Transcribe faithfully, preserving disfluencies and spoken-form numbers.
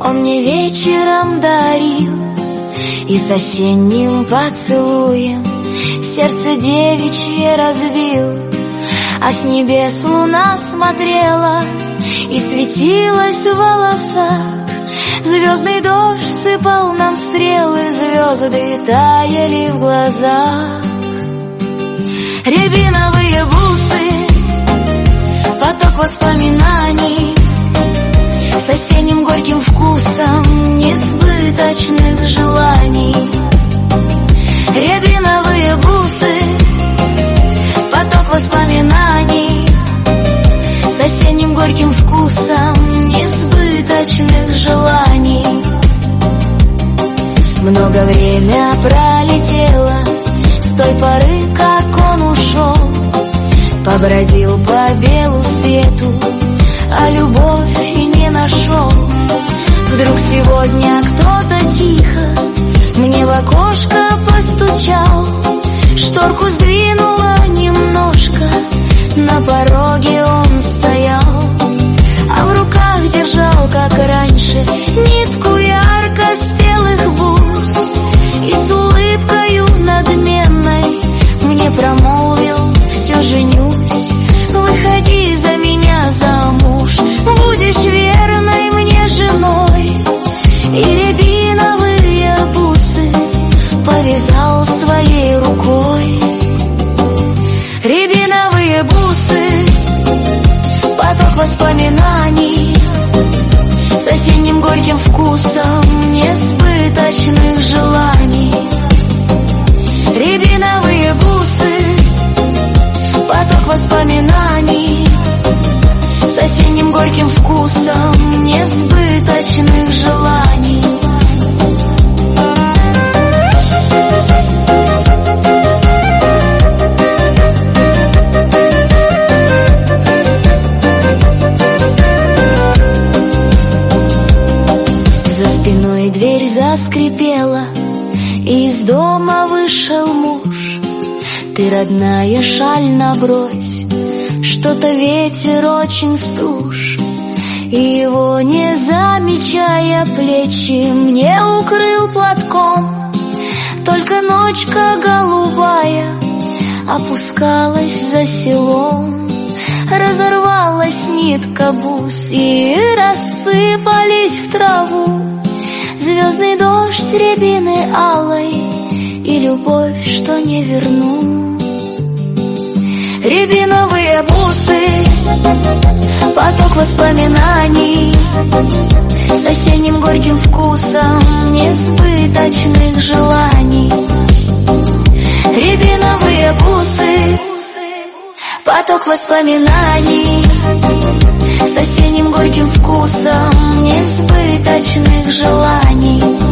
он мне вечером дарил, и с осенним поцелуем сердце девичье разбил. А с небес луна смотрела и светилась в волосах, звездный дождь сыпал нам стрелы, звезды таяли в глазах. Рябиновые бусы, поток воспоминаний с осенним горьким вкусом несбыточных желаний. Рябиновые бусы, поток воспоминаний с осенним горьким вкусом несбыточных желаний. Много время пролетело с той поры, как он ушел, побродил по белу свету, а любовь и не нашел. Вдруг сегодня кто-то тихо мне в окошко постучал, шторку сдвинула немножко, на пороге он стоял, а в руках держал, как раньше, нитку ярко спелых бус, и с улыбкою надменной мне промолвил: все женюсь, выходи за меня замуж, будешь верной мне женой. И рябиновые бусы повязал своей рукой. Рябиновые бусы, поток воспоминаний с осенним горьким вкусом несбыточных желаний. Рябиновые бусы, поток воспоминаний с осенним горьким вкусом несбыточных желаний. За спиной дверь заскрипела, и из дома вышел муж. Ты, родная, шаль набрось, что-то ветер очень стуж. И его, не замечая плечи, мне укрыл платком. Только ночка голубая опускалась за селом, разорвалась нитка бус, и рассыпались в траву звездный дождь рябины алой и любовь, что не верну. Рябиновые бусы, поток воспоминаний с осенним горьким вкусом несбыточных желаний. Рябиновые бусы, поток воспоминаний с осенним горьким вкусом несбыточных желаний.